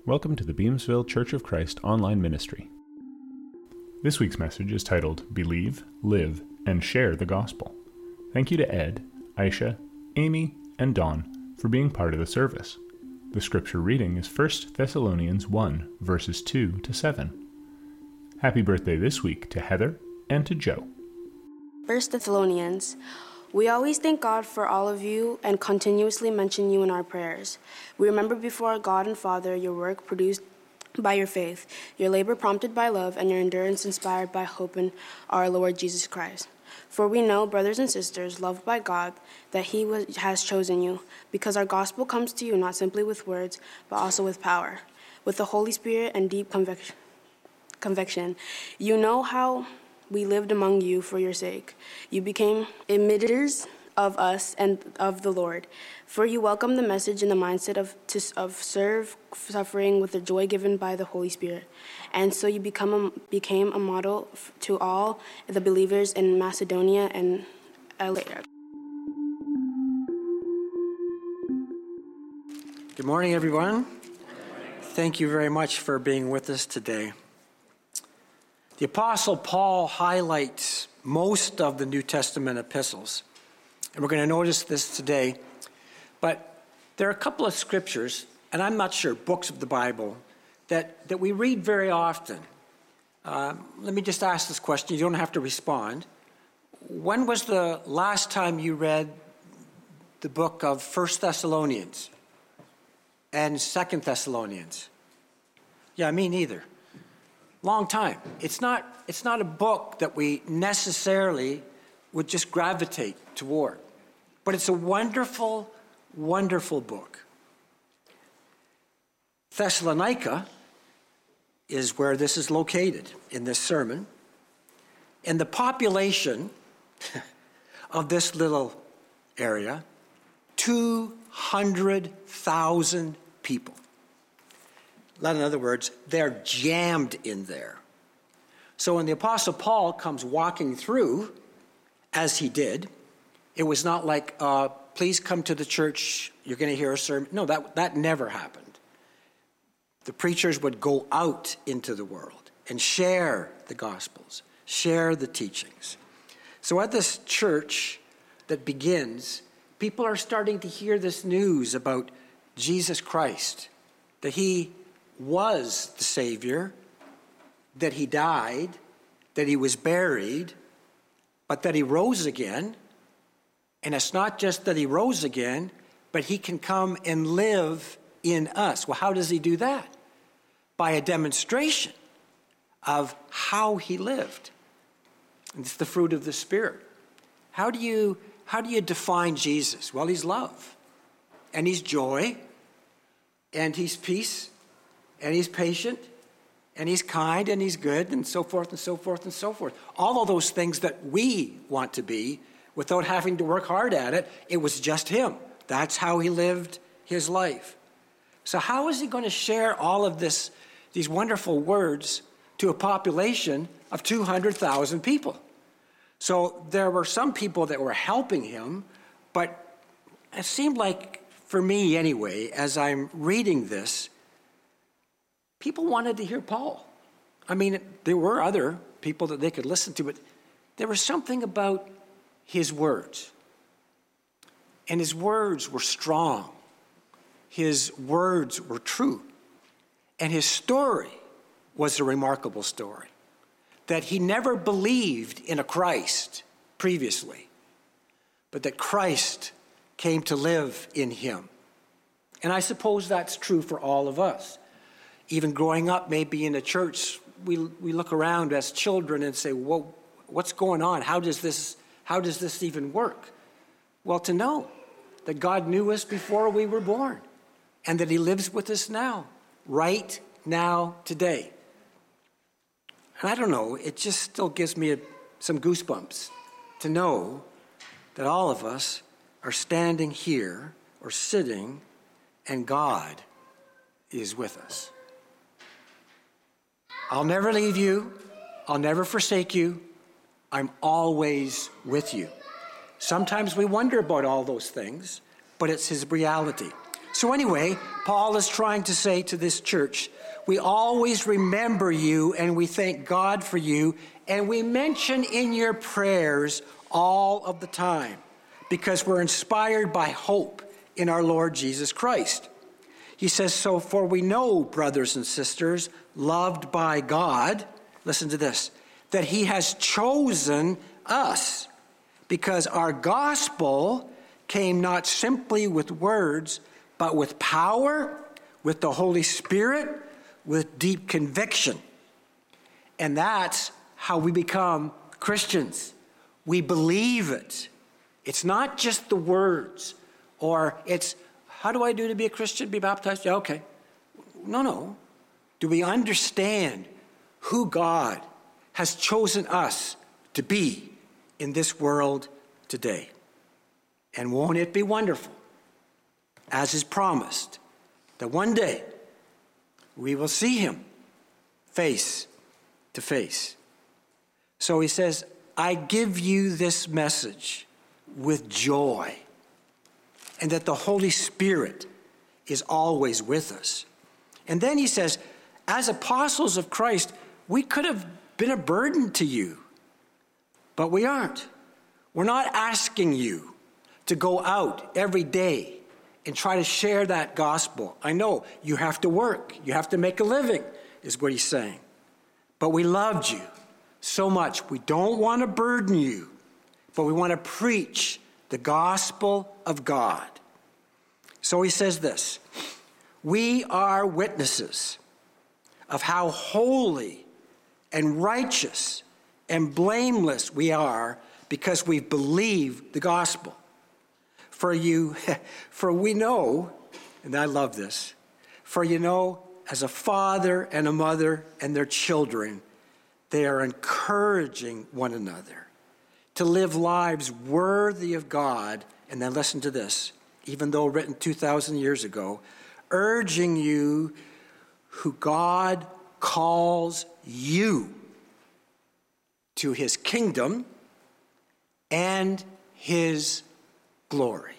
Welcome to the Beamsville Church of Christ online ministry. This week's message is titled, Believe, Live, and Share the Gospel. Thank you to Ed, Aisha, Amy, and Dawn for being part of the service. The scripture reading is 1 Thessalonians 1, verses 2 to 7. Happy birthday this week to Heather and to Joe. 1 Thessalonians. We always thank God for all of you and continuously mention you in our prayers. We remember before our God and Father your work produced by your faith, your labor prompted by love, and your endurance inspired by hope in our Lord Jesus Christ. For we know, brothers and sisters, loved by God, that He has chosen you, because our gospel comes to you not simply with words, but also with power, with the Holy Spirit and deep conviction. You know how we lived among you for your sake. You became imitators of us and of the Lord. For you welcomed the message in the mindset of serve suffering with the joy given by the Holy Spirit. And so you became a model to all the believers in Macedonia and Achaia. Good morning, everyone. Thank you very much for being with us today. The Apostle Paul highlights most of the New Testament epistles, and we're going to notice this today. But there are a couple of scriptures, and I'm not sure, books of the Bible, that we read very often. Let me just ask this question. You don't have to respond. When was the last time you read the book of 1 Thessalonians and 2 Thessalonians? Yeah, me neither. Long time. It's not a book that we necessarily would just gravitate toward. But it's a wonderful, wonderful book. Thessalonica is where this is located in this sermon. And the population of this little area, 200,000 people. In other words, they're jammed in there. So when the Apostle Paul comes walking through, as he did, it was not like, please come to the church, you're going to hear a sermon. No, that never happened. The preachers would go out into the world and share the Gospels, share the teachings. So at this church that begins, people are starting to hear this news about Jesus Christ, that He was the Savior, that He died, that He was buried, but that He rose again. And it's not just that He rose again, but He can come and live in us. Well, how does He do that? By a demonstration of how He lived. And it's the fruit of the Spirit. How do you define Jesus? Well, He's love, and He's joy, and He's peace, and He's patient, and He's kind, and He's good, and so forth, and so forth, and so forth. All of those things that we want to be without having to work hard at it. It was just Him. That's how He lived His life. So how is He going to share all of these wonderful words to a population of 200,000 people? So there were some people that were helping Him, but it seemed like, for me anyway, as I'm reading this, people wanted to hear Paul. I mean, there were other people that they could listen to, but there was something about his words. And his words were strong. His words were true. And his story was a remarkable story. That he never believed in a Christ previously, but that Christ came to live in him. And I suppose that's true for all of us. Even growing up maybe in a church, we look around as children and say, well, what's going on? How does this even work? Well, to know that God knew us before we were born and that He lives with us now, right now, today. And I don't know, it just still gives me some goosebumps to know that all of us are standing here or sitting and God is with us. I'll never leave you. I'll never forsake you. I'm always with you. Sometimes we wonder about all those things, but it's His reality. So anyway, Paul is trying to say to this church, we always remember you and we thank God for you, and we mention in your prayers all of the time because we're inspired by hope in our Lord Jesus Christ. He says, so for we know, brothers and sisters, loved by God, listen to this, that he has chosen us because our gospel came not simply with words, but with power, with the Holy Spirit, with deep conviction. And that's how we become Christians. We believe it. It's not just the words, or it's, how do I do to be a Christian, be baptized? Yeah, okay. No. Do we understand who God has chosen us to be in this world today? And won't it be wonderful, as is promised, that one day we will see him face to face. So he says, I give you this message with joy, and that the Holy Spirit is always with us. And then he says, as apostles of Christ, we could have been a burden to you, but we aren't. We're not asking you to go out every day and try to share that gospel. I know you have to work, you have to make a living, is what he's saying. But we loved you so much. We don't want to burden you, but we want to preach the gospel of God. So he says this, we are witnesses of how holy and righteous and blameless we are because we've believed the gospel. For we know, and I love this, for you know, as a father and a mother and their children, they are encouraging one another to live lives worthy of God. And then listen to this, even though written 2,000 years ago, urging you who God calls you to his kingdom and his glory.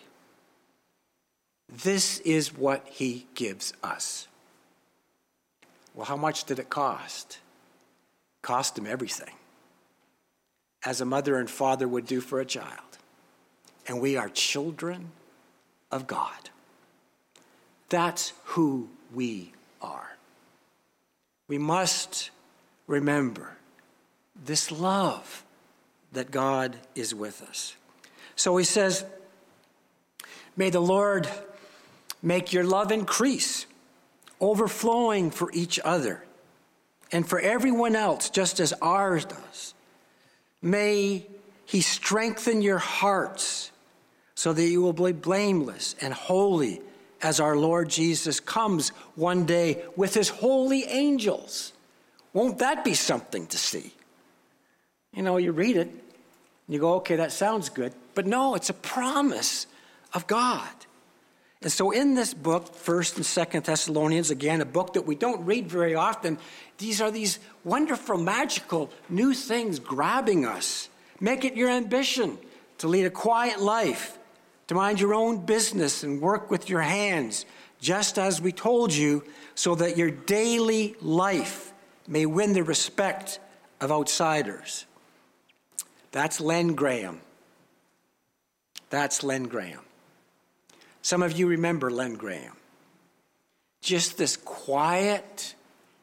This is what he gives us. Well, how much did it cost? It cost him everything, as a mother and father would do for a child. And we are children of God. That's who we are. We must remember this love that God is with us. So he says, may the Lord make your love increase, overflowing for each other and for everyone else, just as ours does. May he strengthen your hearts so that you will be blameless and holy as our Lord Jesus comes one day with his holy angels. Won't that be something to see? You know, you read it, and you go, okay, that sounds good. But no, it's a promise of God. And so in this book, 1st and 2nd Thessalonians, again, a book that we don't read very often, these are these wonderful, magical, new things grabbing us. Make it your ambition to lead a quiet life, to mind your own business and work with your hands, just as we told you, so that your daily life may win the respect of outsiders. That's Len Graham. That's Len Graham. Some of you remember Len Graham. Just this quiet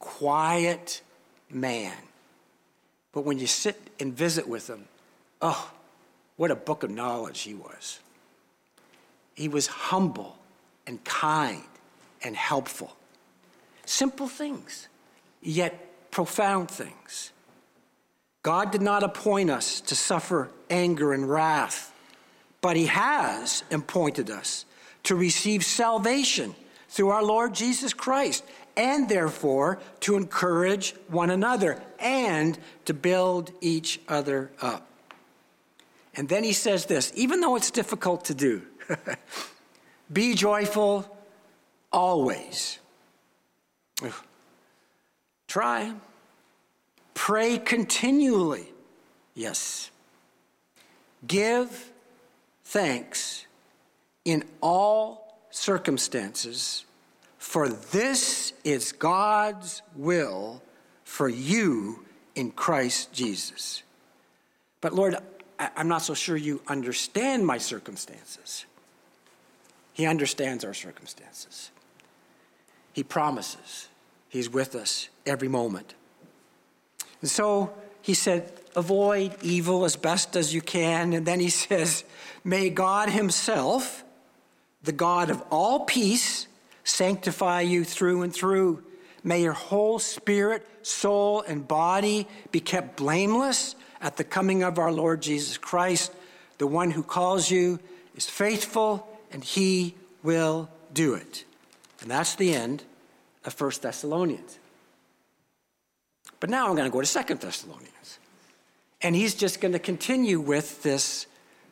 man. But when you sit and visit with him, oh, what a book of knowledge he was. He was humble and kind and helpful. Simple things, yet profound things. God did not appoint us to suffer anger and wrath, but he has appointed us to receive salvation through our Lord Jesus Christ, and therefore to encourage one another and to build each other up. And then he says this, even though it's difficult to do, be joyful always. Try. Pray continually. Yes. Give thanks in all circumstances, for this is God's will for you in Christ Jesus. But Lord, I'm not so sure you understand my circumstances. He understands our circumstances. He promises he's with us every moment. And so he said, avoid evil as best as you can. And then he says, may God himself, the God of all peace, sanctify you through and through. May your whole spirit, soul, and body be kept blameless at the coming of our Lord Jesus Christ. The one who calls you is faithful, and he will do it. And that's the end of 1 Thessalonians. But now I'm going to go to 2 Thessalonians. And he's just going to continue with this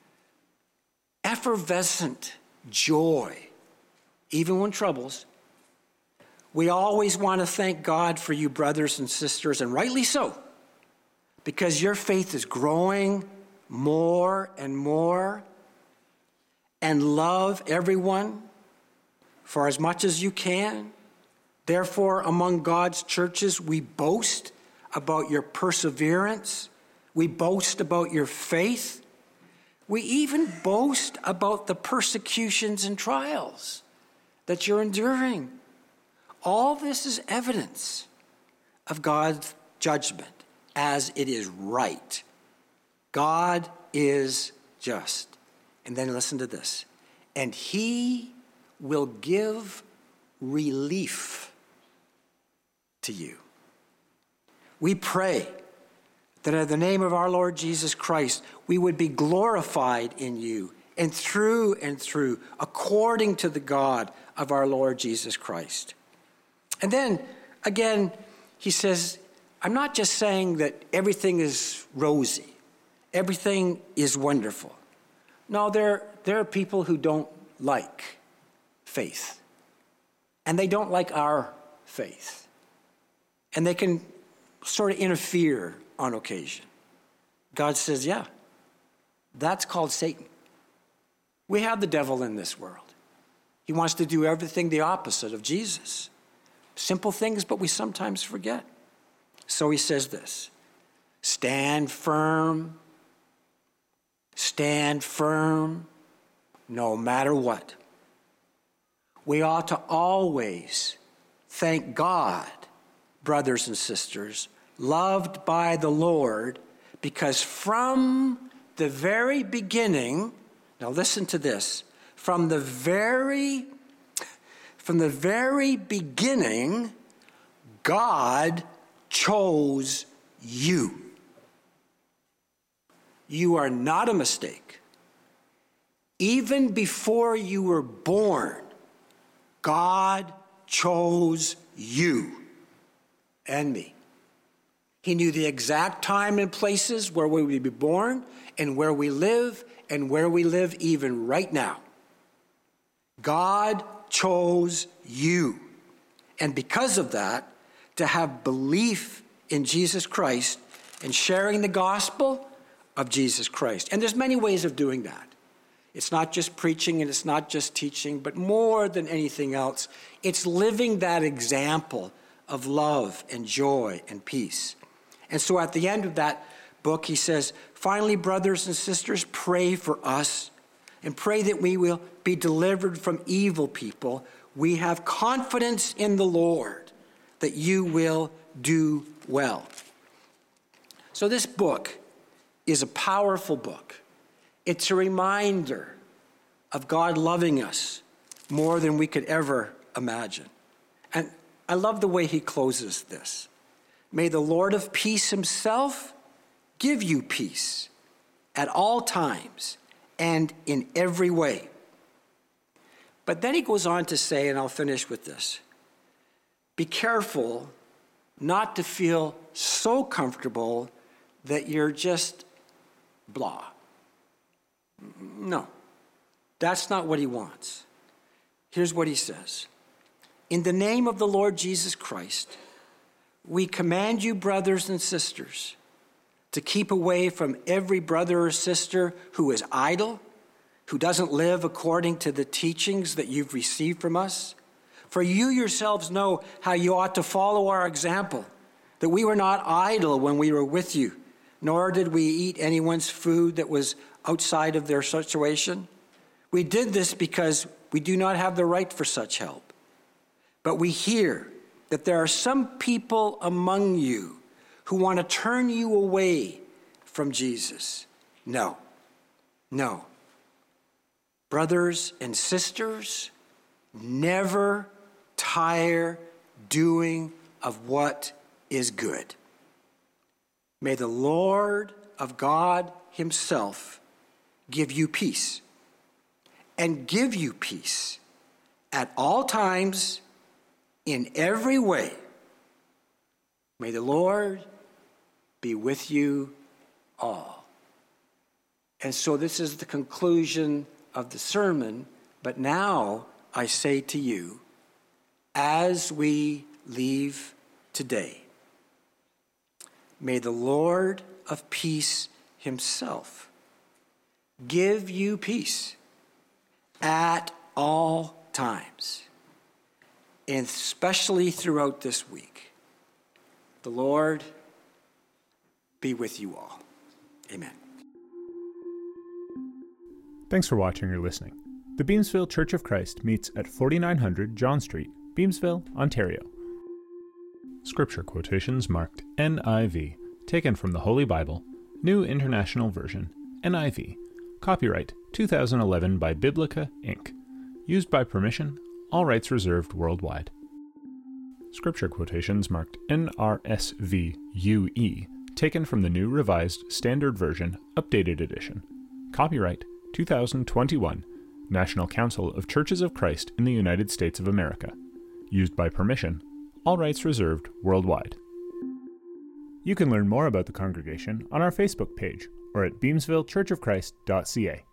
effervescent joy, even when troubles. We always want to thank God for you, brothers and sisters, and rightly so, because your faith is growing more and more, and love everyone for as much as you can. Therefore, among God's churches, we boast about your perseverance. We boast about your faith. We even boast about the persecutions and trials that you're enduring. All this is evidence of God's judgment as it is right. God is just. And then listen to this. And he will give relief to you. We pray that in the name of our Lord Jesus Christ, we would be glorified in you and through, according to the God of our Lord Jesus Christ. And then, again, he says, I'm not just saying that everything is rosy, everything is wonderful. No, there are people who don't like faith, and they don't like our faith, and they can sort of interfere on occasion. God says, yeah, that's called Satan. We have the devil in this world. He wants to do everything the opposite of Jesus. Simple things, but we sometimes forget. So he says this, stand firm, no matter what. We ought to always thank God, brothers and sisters, loved by the Lord, because from the very beginning, now listen to this, from the very beginning, God chose you. You are not a mistake. Even before you were born, God chose you and me. He knew the exact time and places where we would be born and where we live even right now. God chose you. And because of that, to have belief in Jesus Christ and sharing the gospel of Jesus Christ. And there's many ways of doing that. It's not just preaching and it's not just teaching, but more than anything else, it's living that example of love and joy and peace. And so at the end of that book, he says, finally, brothers and sisters, pray for us and pray that we will be delivered from evil people. We have confidence in the Lord that you will do well. So this book is a powerful book. It's a reminder of God loving us more than we could ever imagine. And I love the way he closes this. May the Lord of peace himself give you peace at all times and in every way. But then he goes on to say, and I'll finish with this, be careful not to feel so comfortable that you're just blah. No, that's not what he wants. Here's what he says. In the name of the Lord Jesus Christ, we command you, brothers and sisters, to keep away from every brother or sister who is idle who doesn't live according to the teachings that you've received from us? For you yourselves know how you ought to follow our example, that we were not idle when we were with you, nor did we eat anyone's food that was outside of their situation. We did this because we do not have the right for such help. But we hear that there are some people among you who want to turn you away from Jesus. No. Brothers and sisters, never tire doing of what is good. May the Lord of God himself give you peace, and give you peace at all times, in every way. May the Lord be with you all. And so this is the conclusion of the sermon, but now I say to you, as we leave today, may the Lord of peace himself give you peace at all times, and especially throughout this week. The Lord be with you all. Amen. Thanks for watching or listening. The Beamsville Church of Christ meets at 4900 John Street, Beamsville, Ontario. Scripture quotations marked NIV, taken from the Holy Bible, New International Version, NIV, copyright 2011 by Biblica, Inc., used by permission, all rights reserved worldwide. Scripture quotations marked NRSVUE, taken from the New Revised Standard Version, Updated Edition, copyright 2021, National Council of Churches of Christ in the United States of America, used by permission, all rights reserved worldwide. You can learn more about the congregation on our Facebook page or at beamsvillechurchofchrist.ca.